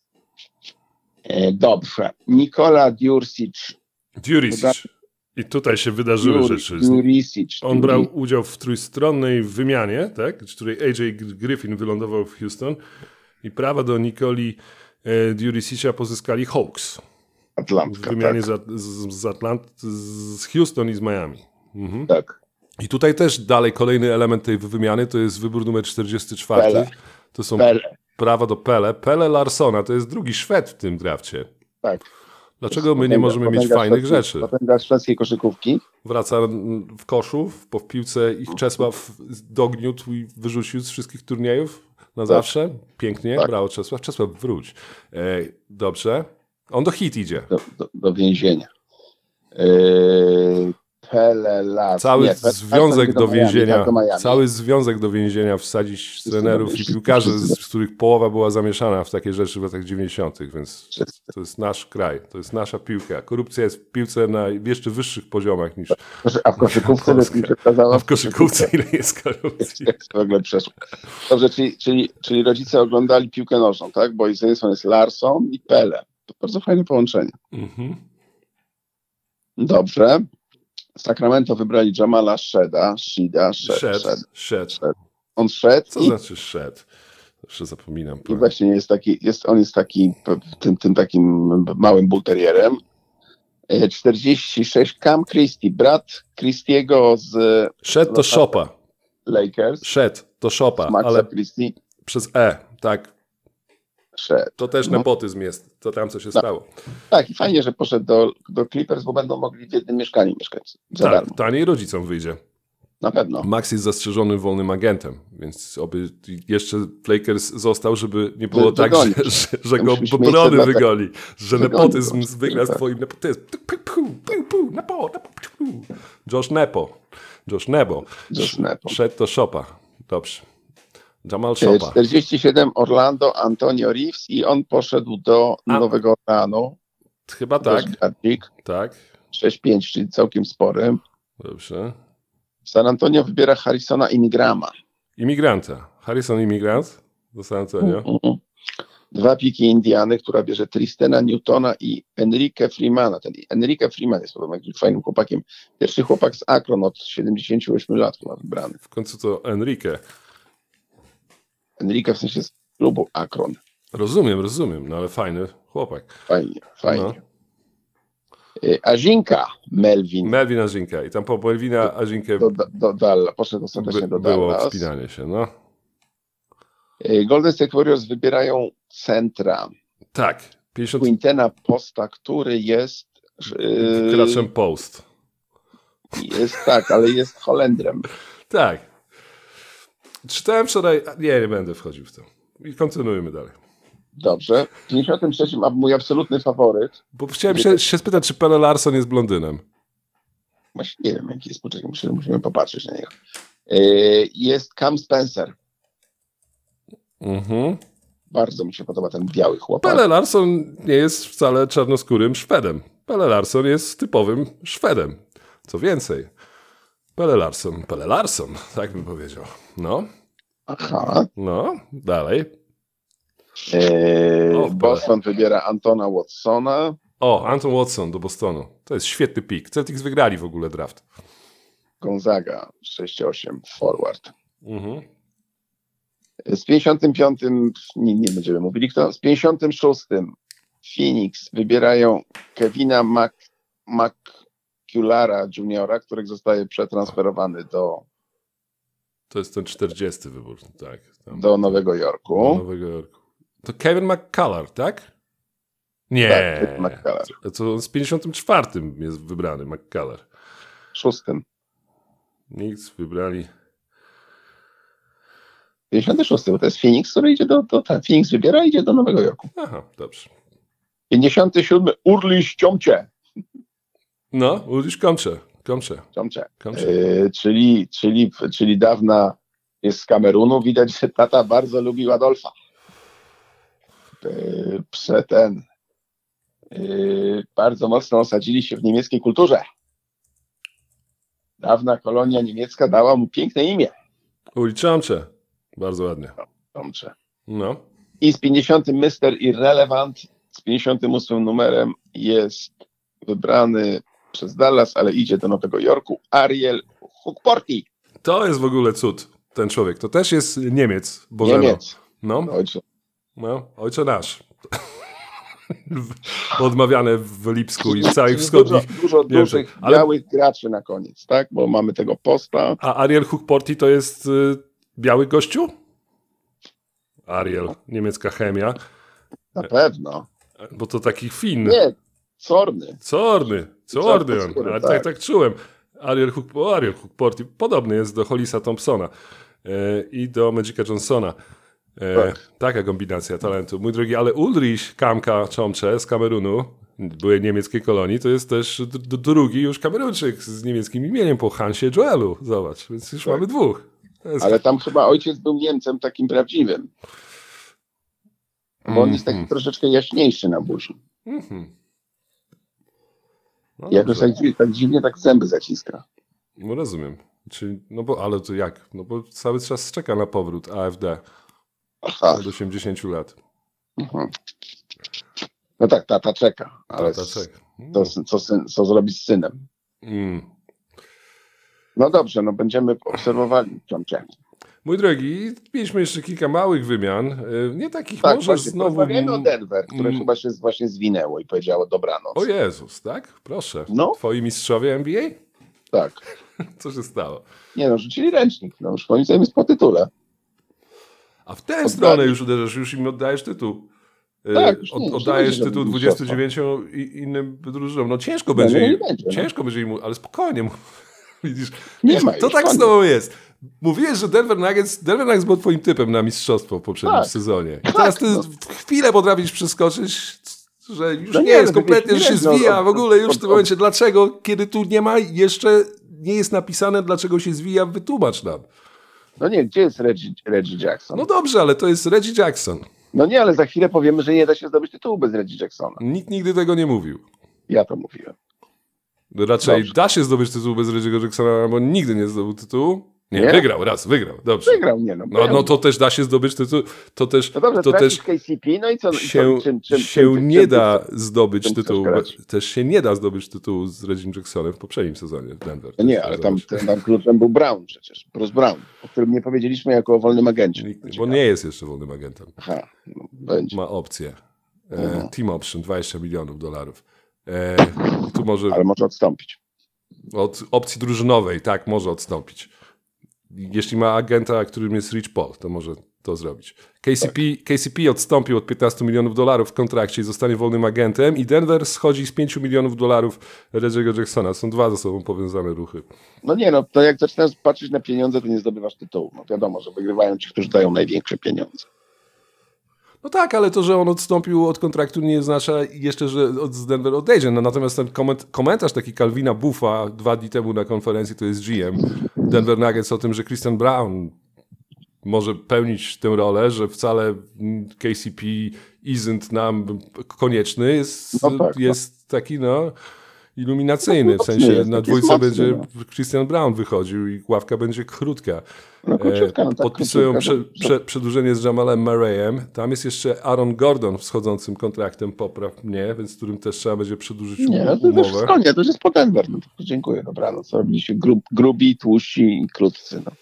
Dobrze. Nikola Djuricic. I tutaj się wydarzyły rzeczy. On brał udział w trójstronnej wymianie, tak? W której AJ Griffin wylądował w Houston i prawa do Nikoli Djuricicia pozyskali Hawks. Atlantka, w wymianie tak. z Houston i z Miami. Tak. I tutaj też dalej kolejny element tej wymiany to jest wybór numer 44. Pele. To są prawa do Pele Larsona, to jest drugi Szwed w tym drafcie. Tak. Dlaczego my nie możemy mieć fajnych rzeczy? Potęga szwedzkiej koszykówki. Wraca w koszu, po piłce ich Czesław dogniótł i wyrzucił z wszystkich turniejów na zawsze. Pięknie, tak. Brawo Czesław. Czesław, wróć. Dobrze. On do hit idzie. Do więzienia. Pele Lars. Cały związek do więzienia. Cały związek do więzienia wsadzić trenerów i piłkarzy, z których połowa była zamieszana w takie rzeczy w latach 90., więc to jest nasz kraj, to jest nasza piłka. Korupcja jest w piłce na jeszcze wyższych poziomach niż. A w koszykówce A w koszykówce ile jest korupcji? W ogóle przeszło. Dobrze, czyli rodzice oglądali piłkę nożną, tak? Bo z jednej strony jest Larsson i Pele. To bardzo fajne połączenie. Dobrze. Sacramento wybrali Jamala Sheada. Shed. On szedł. Co znaczy Shed? Zawsze zapominam. I właśnie on jest taki tym takim małym bulterierem. 46 Cam Christie, brat Christiego z... Shed to Shopa. Lakers. Shed to Shopa, ale Christie. Przez E, tak. Shed. To też nepotyzm jest, to tam co się stało. Tak, i fajnie, że poszedł do Clippers, bo będą mogli w jednym mieszkaniu mieszkać. Tak, taniej rodzicom wyjdzie. Na pewno. Max jest zastrzeżony wolnym agentem, więc oby jeszcze Lakers został, żeby nie było tak, że go Brony wygoli, że nepotyzm wygra z twoim nepotyzmem. Josh Nebo. Szedł to Shopa. Dobrze. Jamal Shopa. 47 Orlando, Antonio Reeves i on poszedł do Nowego Orleanu. Chyba tak. Tak. 6-5, czyli całkiem spory. Dobrze. San Antonio wybiera Harrisona Imigranta. Harrison Imigrant do San Antonio. 2 piki Indiany, która bierze Tristana Newtona i Enrique Freemana. Ten Enrique Freeman jest podobno jakimś fajnym chłopakiem. Pierwszy chłopak z Akron od 78 lat chyba wybrany. W końcu to Enrique w sensie z klubu Akron. Rozumiem, no ale fajny chłopak. Fajnie. No. Azinka Melvin Azinka. I tam po Melvina Azinkę do Dalla. Poszedł ostatecznie do Dallas. Było wspinanie się, no. Golden State Warriors wybierają centra. Tak. Quintana Posta, który jest... Kraczem Post. Jest tak, ale jest Holendrem. Tak. Czytałem wczoraj... Nie będę wchodził w to. I kontynuujmy dalej. Dobrze. W 53. mój absolutny faworyt. Bo chciałem się spytać, czy Pelle Larsson jest blondynem. Właśnie nie wiem, jaki jest. Poczekaj, musimy popatrzeć na niego. Jest Cam Spencer. Bardzo mi się podoba ten biały chłopak. Pelle Larsson nie jest wcale czarnoskórym Szwedem. Pelle Larsson jest typowym Szwedem. Co więcej, Pelle Larsson, tak bym powiedział. No. Aha. No, dalej. Boston wybiera Antona Watsona. Anton Watson do Bostonu. To jest świetny pick. Celtics wygrali w ogóle draft. Gonzaga 6-8 forward. Z 55. Nie będziemy mówili kto. Z 56. Phoenix wybierają Kevina McCullara Juniora, który zostaje przetransferowany To jest ten 40. wybór, tak. Do Nowego Jorku. To Kevin McCullar, tak? Nie. Tak, Kevin McCullar. To z 54. jest wybrany McCullar. 6. Nic, wybrali. 56, bo to jest Phoenix, który idzie Phoenix wybiera i idzie do Nowego Jorku. Aha, dobrze. 57. Urliś Ciomcze. No, Ulrich Komcze. Czyli dawna jest z Kamerunu. Widać, że tata bardzo lubił Adolfa. Bardzo mocno osadzili się w niemieckiej kulturze. Dawna kolonia niemiecka dała mu piękne imię. Ulrich Komcze. Bardzo ładnie. Ciomcze. No. I z 50. Mr. Irrelevant, z 58 numerem jest wybrany przez Dallas, ale idzie do Nowego Jorku, Ariel Hukporti. To jest w ogóle cud, ten człowiek. To też jest Niemiec. Bożeno. Niemiec. No. Ojcze nasz. Odmawiane w Lipsku i w całych wschodnich. Dużo dużych, białych graczy na koniec, tak? Bo mamy tego Posta. A Ariel Hukporti to jest biały gościu? Ariel, niemiecka chemia. Na pewno. Bo to taki Fin. Nie, Czorny on. Ale tak czułem. Ariel Hukporti podobny jest do Hollisa Thompsona i do Magica Johnsona. Taka kombinacja talentu. Mój drogi, ale Ulrich Ciomcze z Kamerunu, byłej niemieckiej kolonii, to jest też drugi już Kamerunczyk z niemieckim imieniem po Hansie Joelu. Zobacz, więc już mamy dwóch. Ale tam chyba ojciec był Niemcem takim prawdziwym. Bo on jest taki troszeczkę jaśniejszy na buzi. No jakoś tak dziwnie tak zęby zaciska. No rozumiem. Ale to jak? No bo cały czas czeka na powrót AfD. Aha. Od 80 lat. No tak, tata czeka. Ale tata czeka. Co zrobić z synem? No dobrze, będziemy obserwowali Ciomcze. Mój drogi, mieliśmy jeszcze kilka małych wymian. Nie takich tak, może znowu... Rozmawiamy o Denver, które chyba się właśnie zwinęło i powiedziało dobranoc. O Jezus, tak? Proszę. No. Twoi mistrzowie NBA? Tak. Co się stało? Nie rzucili ręcznik. Już moim zdaniem jest po tytule. A w tę stronę już uderzasz, już im oddajesz tytuł. Tak, oddajesz tytuł 29 innym drużynom. No ciężko będzie. Ciężko będzie im, ale spokojnie. Widzisz, to tak z tobą jest. Mówiłeś, że Denver Nuggets był twoim typem na mistrzostwo w poprzednim sezonie. I teraz ty chwilę potrafisz przeskoczyć, że już nie jest kompletnie, że się zwija w ogóle już w tym momencie. Dlaczego, kiedy tu nie ma, jeszcze nie jest napisane, dlaczego się zwija, wytłumacz nam. No nie, gdzie jest Reggie Jackson? No dobrze, ale to jest Reggie Jackson. No nie, ale za chwilę powiemy, że nie da się zdobyć tytułu bez Reggie Jacksona. Nikt nigdy tego nie mówił. Ja to mówiłem. Raczej da się zdobyć tytuł bez Reggie'ego Jacksona, bo nigdy nie zdobył tytułu. Nie, wygrał, dobrze. Wygrał, no to też da się zdobyć tytuł. To też KCP, no i co? Się nie da zdobyć tytułu. Też się nie da zdobyć tytułu z Reggiem Jacksonem w poprzednim sezonie w Denver. No nie, ale tam kluczem był Brown przecież. Bruce Brown, o którym nie powiedzieliśmy jako o wolnym agencie. Bo nie jest jeszcze wolnym agentem. Aha, będzie. Ma opcję. Team option, $20 milionów. Tu ale może odstąpić. Od opcji drużynowej, tak, może odstąpić. Jeśli ma agenta, którym jest Rich Paul, to zrobić. KCP odstąpił od $15 milionów w kontrakcie i zostanie wolnym agentem i Denver schodzi z $5 milionów Reggie'ego Jacksona. Są dwa ze sobą powiązane ruchy. No nie, no to jak zaczynasz patrzeć na pieniądze, to nie zdobywasz tytułu. No wiadomo, że wygrywają ci, którzy dają największe pieniądze. No tak, ale to, że on odstąpił od kontraktu nie oznacza jeszcze, że z Denver odejdzie. No, natomiast ten komentarz taki Calvina Buffa 2 dni temu na konferencji, to jest GM Denver Nuggets o tym, że Christian Braun może pełnić tę rolę, że wcale KCP isn't nam konieczny, jest taki iluminacyjny, w sensie na dwójce będzie Christian Braun wychodził i ławka będzie krótka. Podpisują przedłużenie z Jamalem Murrayem. Tam jest jeszcze Aaron Gordon z wschodzącym kontraktem, popraw mnie, więc z którym też trzeba będzie przedłużyć umowę. To już jest po Denver. No to dziękuję, dobranoc. Robiliście grubi, tłuści i krótcy. No.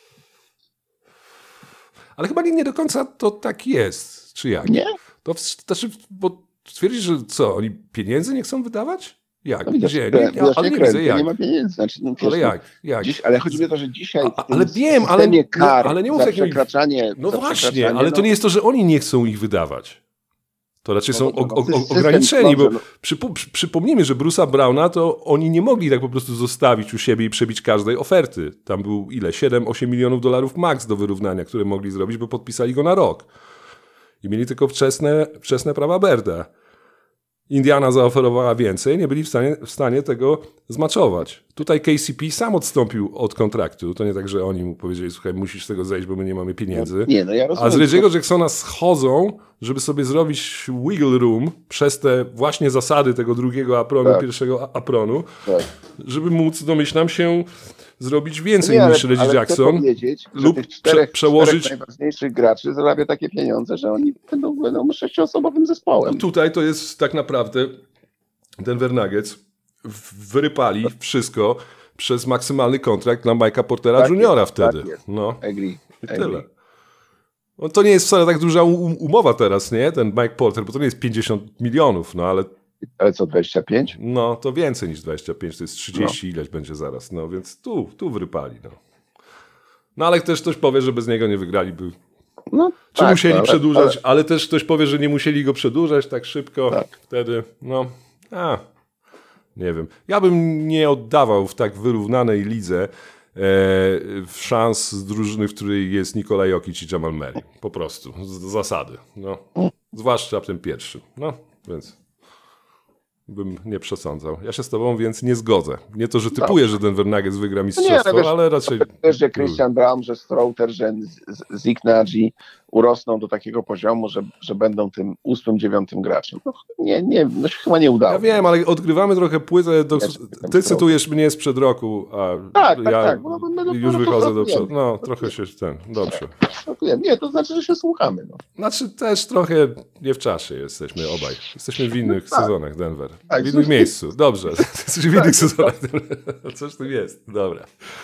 Ale chyba nie do końca to tak jest, czy jak? Nie? To znaczy, bo twierdzisz, że co, oni pieniędzy nie chcą wydawać? Jak? No widać, gdzie? ale nie widzę, jak. Nie ma pieniędzy. Znaczy, no, ale jak? Ale chodzi mi o to, że dzisiaj ale wiem, ale nie mów za przekraczanie... No właśnie, ale to nie jest to, że oni nie chcą ich wydawać. To raczej są ograniczeni, bo przypomnijmy, że Bruce'a Browna to oni nie mogli tak po prostu zostawić u siebie i przebić każdej oferty. Tam był 7-8 milionów max do wyrównania, które mogli zrobić, bo podpisali go na rok. I mieli tylko wczesne prawa Berda. Indiana zaoferowała więcej, nie byli w stanie tego zmaczować. Tutaj KCP sam odstąpił od kontraktu. To nie tak, że oni mu powiedzieli, słuchaj, musisz z tego zejść, bo my nie mamy pieniędzy. Ja rozumiem. A z Reggie'ego Jacksona schodzą, żeby sobie zrobić wiggle room przez te właśnie zasady tego drugiego apronu, pierwszego apronu, żeby móc, domyślam się, zrobić więcej niż Reggie Jackson lub przełożyć... najważniejszych graczy zarabia takie pieniądze, że oni będą 6-osobowym zespołem. No tutaj to jest tak naprawdę Denver Nuggets wyrypali wszystko przez maksymalny kontrakt dla Mike'a Portera Jr. wtedy. No. Agree. Tyle. No, to nie jest wcale tak duża umowa teraz, nie? Ten Mike Porter, bo to nie jest 50 milionów, no ale... Ale co, 25? No, to więcej niż 25, to jest 30 ileś będzie zaraz, no więc tu wyrypali, no. No ale też ktoś powie, że bez niego nie wygraliby. No, czy musieli przedłużać, ale też ktoś powie, że nie musieli go przedłużać tak szybko, wtedy, nie wiem. Ja bym nie oddawał w tak wyrównanej lidze szans z drużyny, w której jest Nikola Jokic i Jamal Murray. Po prostu, z zasady. No. Zwłaszcza ten pierwszy. No, więc bym nie przesądzał. Ja się z tobą więc nie zgodzę. Nie to, że typuję, że Denver Nuggets wygra mistrzostwo, ale raczej... Wiesz, że Christian Braun, że Strouter, że Zeke Nagy urosną do takiego poziomu, że będą tym 8-9 graczem. No, no się chyba nie udało. Ja wiem, ale odgrywamy trochę płytę. Ty cytujesz mnie sprzed roku, a ja już wychodzę do przodu. No, trochę się dobrze. Nie, to znaczy, że się słuchamy. No. Znaczy też trochę nie w czasie jesteśmy obaj. Jesteśmy w innych sezonach Denver. W innym miejscu. Dobrze. Jesteśmy w innych sezonach Denver. Coś tu jest. Dobra.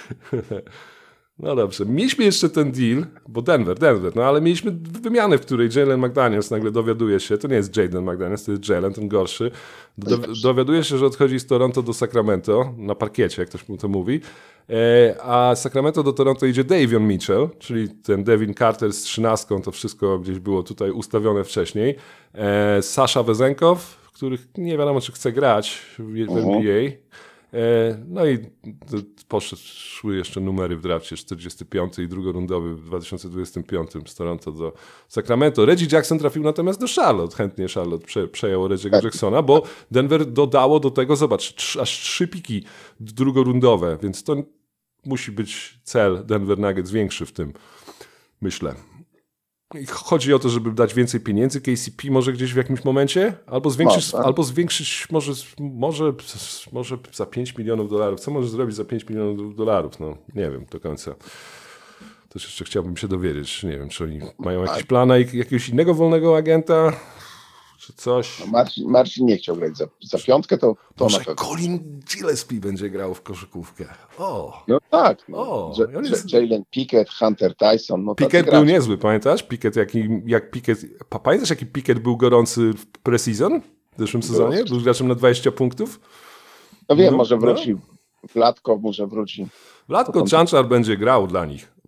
No dobrze. Mieliśmy jeszcze ten deal, bo Denver, no ale mieliśmy wymianę, w której Jalen McDaniels nagle dowiaduje się, to nie jest Jaden McDaniels, to jest Jalen, ten gorszy, dowiaduje się, że odchodzi z Toronto do Sacramento, na parkiecie, jak ktoś mu to mówi, a z Sacramento do Toronto idzie Davion Mitchell, czyli ten Devin Carter z 13, to wszystko gdzieś było tutaj ustawione wcześniej, Sasha Vezenkow, których nie wiadomo, czy chce grać w NBA. No i poszły jeszcze numery w drafcie 45 i drugorundowy w 2025 z Toronto do Sacramento. Reggie Jackson trafił natomiast do Charlotte. Chętnie Charlotte przejęło Reggie'ego Jacksona, bo Denver dodało do tego, zobacz, aż 3 piki drugorundowe, więc to musi być cel Denver Nuggets większy w tym, myślę. I chodzi o to, żeby dać więcej pieniędzy KCP może gdzieś w jakimś momencie, albo zwiększyć może za $5 milionów. Co może zrobić za $5 milionów? No nie wiem do końca. Też jeszcze chciałbym się dowiedzieć. Nie wiem, czy oni mają jakiś plan na jakiegoś innego wolnego agenta, czy coś. No Marcin nie chciał grać za piątkę, to może na pewno. Colin Gillespie będzie grał w koszykówkę. No tak. Jalen Pickett, Hunter Tyson. No Pickett był niezły, pamiętasz? Pamiętasz, jaki Pickett był gorący w pre-season w zeszłym sezonie? Był graczem na 20 punktów. No wiem, może wróci. Wlatko może wróci. Wlatko Czanczar będzie grał dla nich.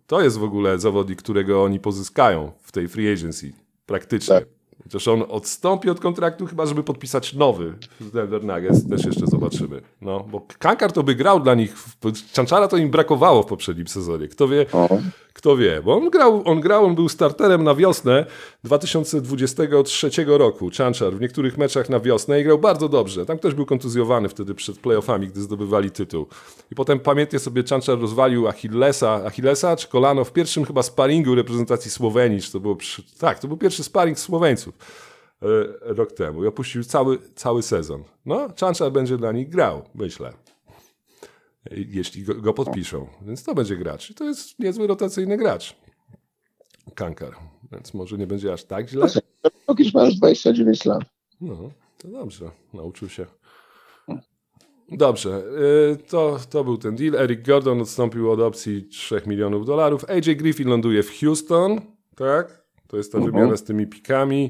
to jest w ogóle zawodnik, którego oni pozyskają w tej free agency. Praktycznie. Tak. Chociaż on odstąpi od kontraktu, chyba żeby podpisać nowy w Denver Nuggets. Też jeszcze zobaczymy. No, bo Kankar to by grał dla nich. Czanczara to im brakowało w poprzednim sezonie. Kto wie. Bo on był starterem na wiosnę 2023 roku. Czanczar w niektórych meczach na wiosnę i grał bardzo dobrze. Tam ktoś był kontuzjowany wtedy przed playoffami, gdy zdobywali tytuł. I potem pamiętnie sobie Czanczar rozwalił Achillesa czy kolano w pierwszym chyba sparingu reprezentacji Słowenii. Czy to było to był pierwszy sparing Słoweńców rok temu. I opuścił cały sezon. No, Czanczar będzie dla nich grał, myślę. Jeśli go podpiszą. Więc to będzie gracz. I to jest niezły rotacyjny gracz. Kankar. Więc może nie będzie aż tak źle. Jokic ma już 29 lat. No, to dobrze. Nauczył się. Dobrze. To był ten deal. Eric Gordon odstąpił od opcji $3 milionów. AJ Griffin ląduje w Houston. Tak? To jest ta wymiana z tymi pikami.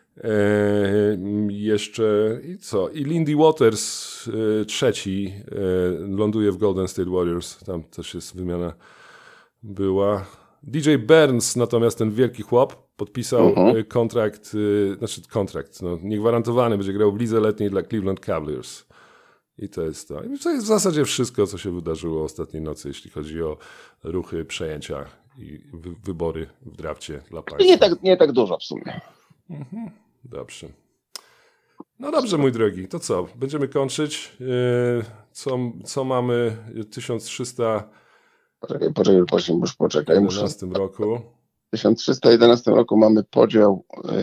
Jeszcze i co? I Lindy Waters trzeci ląduje w Golden State Warriors. Tam też jest wymiana była. DJ Burns natomiast ten wielki chłop podpisał kontrakt niegwarantowany, będzie grał w lidze letniej dla Cleveland Cavaliers. I to jest to. I to jest w zasadzie wszystko, co się wydarzyło ostatniej nocy, jeśli chodzi o ruchy, przejęcia i wybory w drafcie dla państwa. Nie tak dużo w sumie. Dobrze. No dobrze, mój drogi. To co? Będziemy kończyć. Co mamy 1300... Poczekaj. W 2011 roku. W 1311 roku mamy podział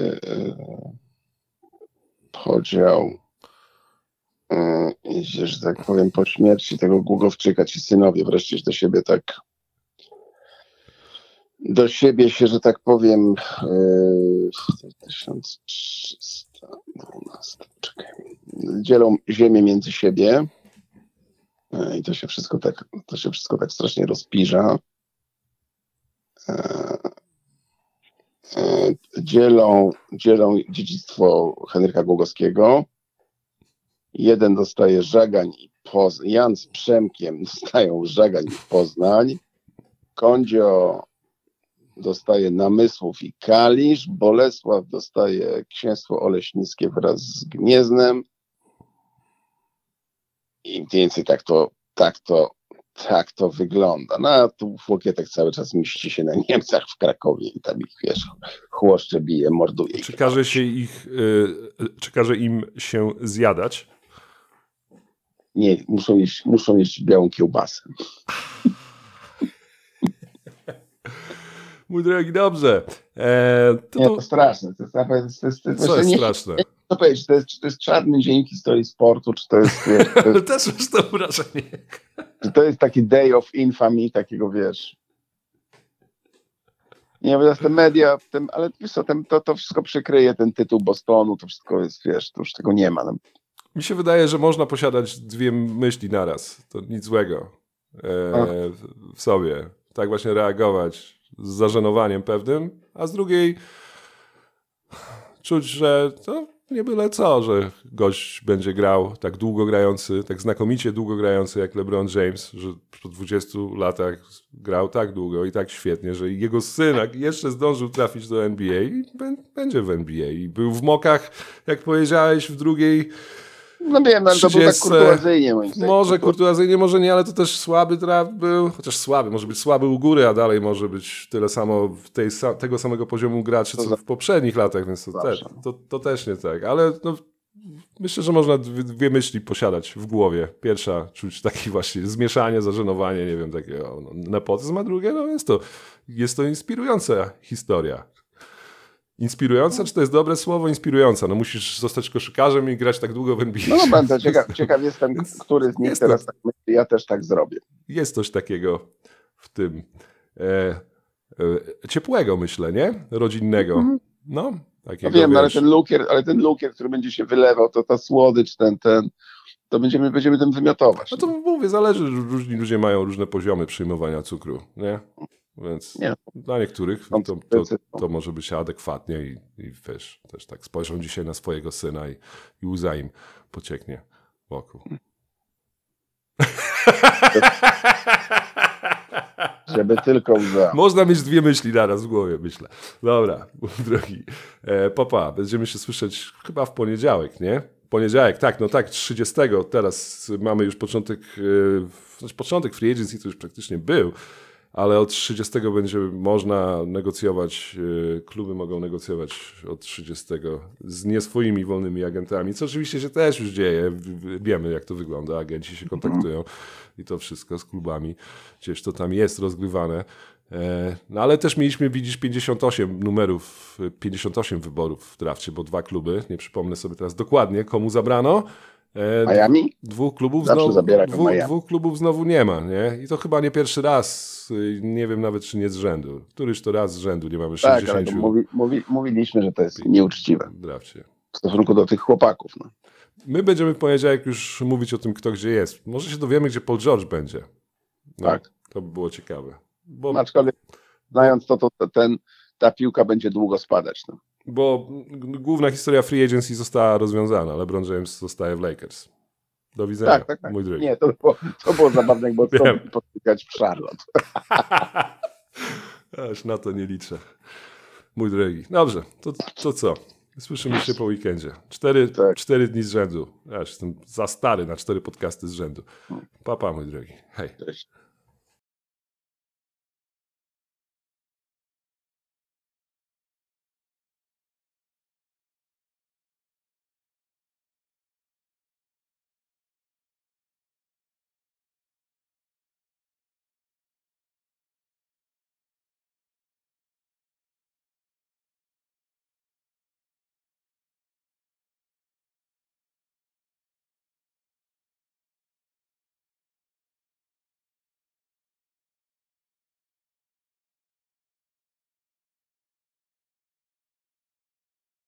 że tak powiem, po śmierci tego Głogowczyka ci synowie wreszcie do siebie się, że tak powiem, w 1312, dzielą ziemię między siebie i to się wszystko tak strasznie rozpierza. Dzielą dziedzictwo Henryka Głogowskiego. Jeden dostaje Żagań i Poznań. Jan z Przemkiem dostają Żagań i Poznań. Kondzio dostaje Namysłów i Kalisz. Bolesław dostaje Księstwo Oleśnickie wraz z Gnieznem. I mniej więcej tak to wygląda. No a tu Łokietek cały czas mści się na Niemcach w Krakowie i tam ich, chłoszcze bije, morduje. Czy każe im się zjadać? Nie, muszą jeść białą kiełbasę. Mój drogi, dobrze. To straszne. Co jest straszne? Co powiedzieć, to jest czarny dzień w historii sportu, czy to jest... Ale też masz to wrażenie. Czy to jest taki day of infamy, takiego, Nie wiem, te media, ale wiesz co, to wszystko przykryje ten tytuł Bostonu, to wszystko jest, to już tego nie ma. Mi się wydaje, że można posiadać dwie myśli naraz. To nic złego w sobie. Tak właśnie reagować z zażenowaniem pewnym, a z drugiej czuć, że to nie byle co, że gość będzie grał tak długo grający, tak znakomicie długo grający jak LeBron James, że po 20 latach grał tak długo i tak świetnie, że jego synak jeszcze zdążył trafić do NBA i będzie w NBA. I był w mokach, jak powiedziałeś, w drugiej... No wiem, ale to był tak kurtuazyjnie moim zdaniem. Może kurtuazyjnie, może nie, ale to też słaby draft był. Chociaż słaby, może być słaby u góry, a dalej może być tyle samo tego samego poziomu graczy, co w poprzednich latach, więc to też nie tak. Ale myślę, że można dwie myśli posiadać w głowie. Pierwsza, czuć takie właśnie zmieszanie, zażenowanie, nie wiem, takiego nepotyzm, a drugie, jest to inspirująca historia. Inspirująca, czy to jest dobre słowo? Inspirująca. Musisz zostać koszykarzem i grać tak długo w NBA. No będę ciekaw jestem, który z nich teraz tak myśli. Ja też tak zrobię. Jest coś takiego w tym ciepłego, myślę, nie? Rodzinnego. Takiego, wiem, ale ten lukier, który będzie się wylewał, to ta słodycz, to będziemy tym wymiotować. No to mówię, zależy, różni ludzie mają różne poziomy przyjmowania cukru, nie? Więc dla niektórych to może być adekwatnie i wiesz, też tak spojrzą dzisiaj na swojego syna i łza im pocieknie wokół. Żeby tylko łza. Można mieć dwie myśli naraz w głowie, myślę. Dobra, mój drogi. Papa, będziemy się słyszeć chyba w poniedziałek, nie? Poniedziałek, tak, no tak, 30. Teraz mamy już początek free agency, to już praktycznie był, ale od 30 będzie można negocjować, kluby mogą negocjować od 30 z nie swoimi wolnymi agentami, co oczywiście się też już dzieje, wiemy jak to wygląda, agenci się kontaktują i to wszystko z klubami, gdzieś to tam jest rozgrywane. No ale też mieliśmy, widzisz, 58 wyborów w drafcie, bo 2 kluby, nie przypomnę sobie teraz dokładnie, komu zabrano. Miami? Dwóch klubów znowu nie ma, nie? I to chyba nie pierwszy raz, nie wiem nawet czy nie z rzędu. Któryś to raz z rzędu nie mamy 60. Tak, ale mówiliśmy, że to jest nieuczciwe w drafcie. w stosunku do tych chłopaków. No. My będziemy w poniedziałek już mówić o tym, kto gdzie jest. Może się dowiemy, gdzie Paul George będzie. No, Tak. To by było ciekawe. Aczkolwiek znając ta piłka będzie długo spadać. No. Bo główna historia free agency została rozwiązana. LeBron James zostaje w Lakers. Do widzenia, Tak. mój drogi. Nie, to było zabawne, bo to potykać w Charlotte. Aż na to nie liczę. Mój drogi. Dobrze, to co? Słyszymy się po weekendzie. 4 dni z rzędu. Aż jestem za stary na 4 podcasty z rzędu. Pa, mój drogi. Hej. Cześć.